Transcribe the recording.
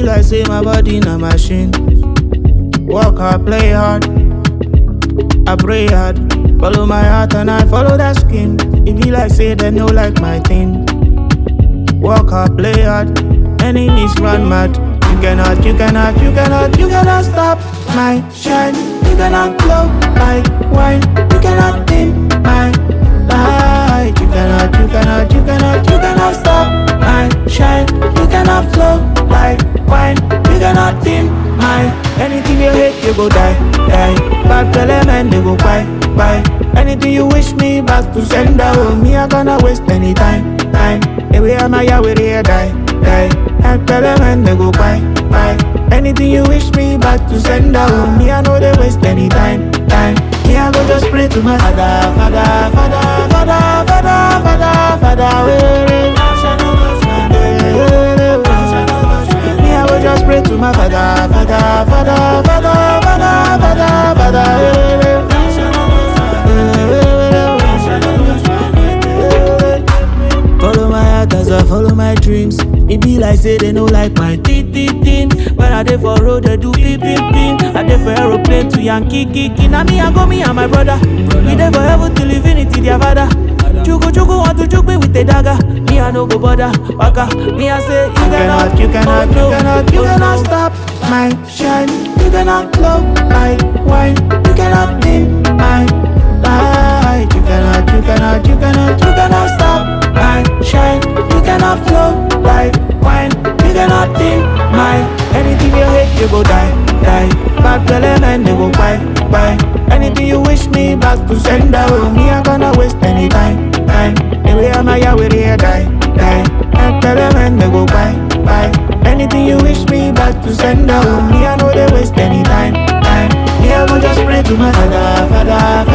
like say my body na machine. Work hard, play hard, I pray hard. Follow my heart and I follow that skin. It be like say they no like my thing. Work hard, play hard, enemies run mad. You cannot stop my shine. You cannot glow like wine. You cannot dim my light. You cannot stop my shine. You cannot flow like wine. You cannot dim my. Anything you hate, you go die. Bad element, they go buy. Anything you wish me back to send out. Me, I gonna waste any time. Every am I with here die. Element, they go buy. Anything you wish me back to send out. Me, I know they waste any time. Me, I go just pray to my Father. Me, I go just pray to my Follow my heart as I follow my dreams. It be like say they no like my tin. When I dey for road, they do pin. I dey for aeroplane to Yankee kiki. Now me and my brother. We dey for heaven till infinity, their father. Chuku want to choke me with a dagger. Me I no go bother, waka. Me I say you cannot stop my shine. You cannot glow like wine. You cannot dim my light. You cannot stop my shine. You cannot flow like wine. You cannot dim my. Anything you hate, you go die. Bad element, they go buy. Anything you wish me back to send out. Me, I gonna waste any time. Every am I with here die. Element, they go buy. Anything you wish me back to send out. Me, I know they waste any time. Me, I go just pray to my Father.